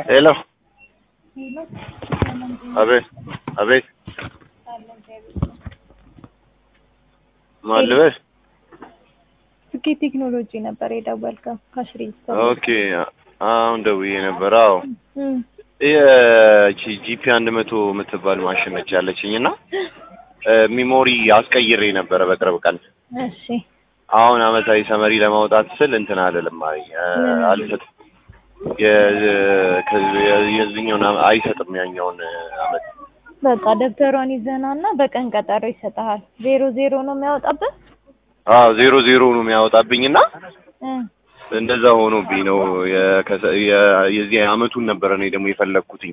Hello. A ver. ማልበስ ስኪ ቴክኖሎጂ ነበር የደወልከው ካሽሪ ኦኬ አሁን ደውዬ ነበር። አዎ ጂፒ 100 የምትባል ማሽን ነች ያለችኝና ሚሞሪ አስቀይሬ ነበር በቅርብ ቀን። እሺ አሁን አመታዊ ሰመሪ ለማውጣት ስል እንትን አይደለም አልሰጥም። የዚህኛውን አይሰጥም ያኛውን አመት በቃ ደብተሯን ይዘናና በቀን ቀጠሮ ይሰጣል። 00 ነው የሚያወጣብህ? አዎ 00 ነው የሚያወጣብኝና እንደዛ ሆኖብኝ ነው የዚህ አመቱን ነበር እኔ ደግሞ የፈለኩትኝ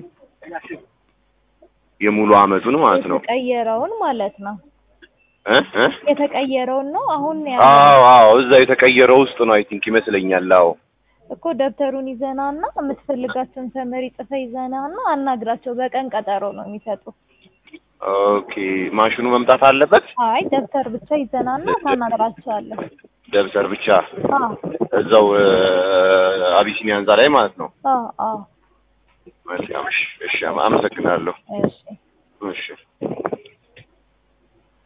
የሙሉ አመቱን ማለት ነው። የተቀየረውን ማለት ነው የተቀየረውን ነው አሁን አዎ እዛ የተቀየረው ውስጥ ነው አይ ቲንክ ይመስለኛል። አዎ እኮ ደብተሩን ይዘናና የምትፈልጋቸውን ሰመሪ ጽፈህ ይዘናና አናግራቸው በቀን ቀጠሮ ነው የሚሰጡ። ኦኬ ማሽኑ መምጣት አለበት? አይ ደብተር ብቻ ይዘናና ታናግራቸዋለህ። ደብተር ብቻ? እዛው አቢሲኒያ ህንጻ ላይ ማለት ነው? አዎ መልካም እሺ አመሰግናለሁ። እሺ